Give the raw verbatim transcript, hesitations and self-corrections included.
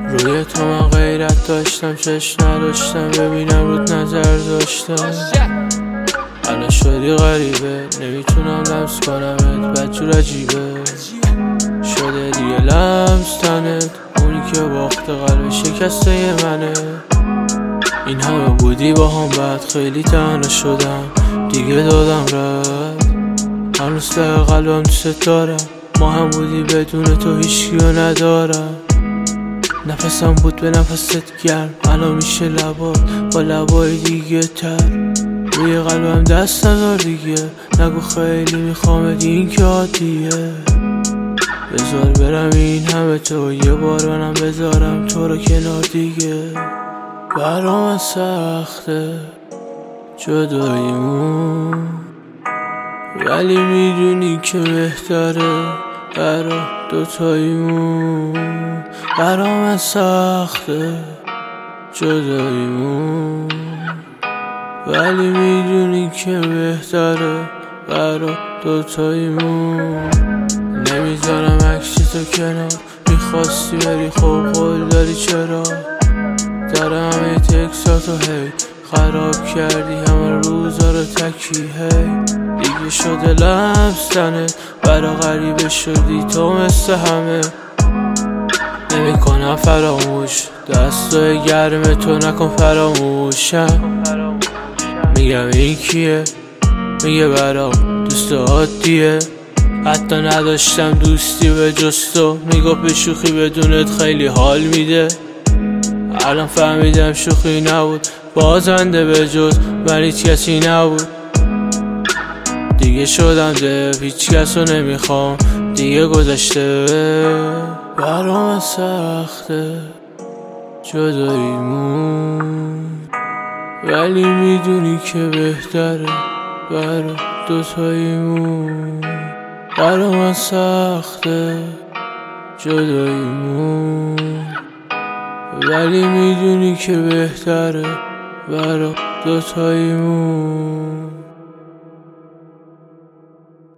روی تو من غیرت داشتم، چشم نداشتم ببینم رود نظر داشتم. الان شدی غریبه، نمیتونم لمس کنمت، بدجور عجیبه شده دیگه لمس تنت. اونی که باخته قلب شکسته منه. این همه بودی با هم بعد خیلی تنها شدم دیگه دادم رد. هنوز ته قلبم دوست دارم، ما هم بودی بدون تو هیچکیو ندارم. نفسم بود به نفست گرم، الان میشه لبات با لبای دیگه تر. روی قلبم دست نذار دیگه، نگو خیلی میخوامت این که عادیه. بذار برم این همه تو یه بار منم بذارم تو رو کنار دیگه. برام سخته جداییمون، ولی میدونی که بهتره برا دوتاییمون. برام سخته جداییمون، ولی میدونی که بهتره برا دوتاییمون. نمیذارم عکس تو کنار، میخواستی بری خب قول داری چرا؟ دارم همه تکساتو هی خراب کردی، همه روزا رو تکی هی. دیگه شده لمس تنت، برا غریبه شدی تو مثل همه. نمی کنم فراموش دستای گرم تو، نکن فراموشم. میگم این کیه؟ میگه برام دوست عادیه. حتی نداشتم دوستی به جز تو، میگو به شوخی بدونت خیلی حال میده. الان فهمیدم شوخی نبود، بازنده به جز من هیچ کسی نبود. دیگه شدم ده هیچ کسو نمیخوام دیگه، گذشته. برام سخته جداییمون، ولی میدونی که بهتره برا دوتاییمون. برام سخته جداییمون، ولی میدونی که بهتره برا دوتاییمون.